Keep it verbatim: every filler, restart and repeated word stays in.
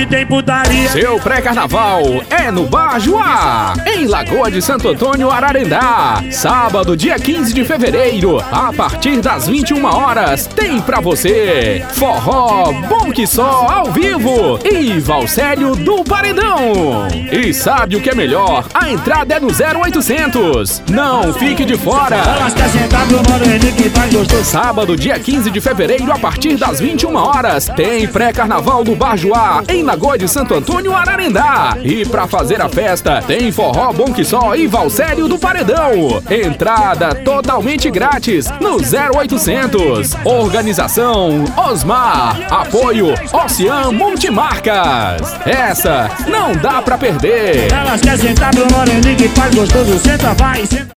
que tem putaria. Seu pré-carnaval é no Bar Joá, em Lagoa de Santo Antônio, Ararendá. Sábado, dia quinze de fevereiro, a partir das vinte e uma horas, tem pra você forró bom que só ao vivo e Valsério do Paredão. E sabe o que é melhor? A entrada é no zero oitocentos. Não fique de fora. Sábado, dia quinze de fevereiro, a partir das vinte e uma horas, tem pré-carnaval do Bar Joá, em Lagoa de Santo Antônio, Ararendá. E pra fazer a festa, tem forró bom que só e Valsério do Paredão. Entrada totalmente grátis no zero oitocentos. Organização Osmar. Apoio Ocean Multimarcas. Essa não dá pra perder. Elas querem sentar meu moreninho que faz gostoso, senta, vai, senta.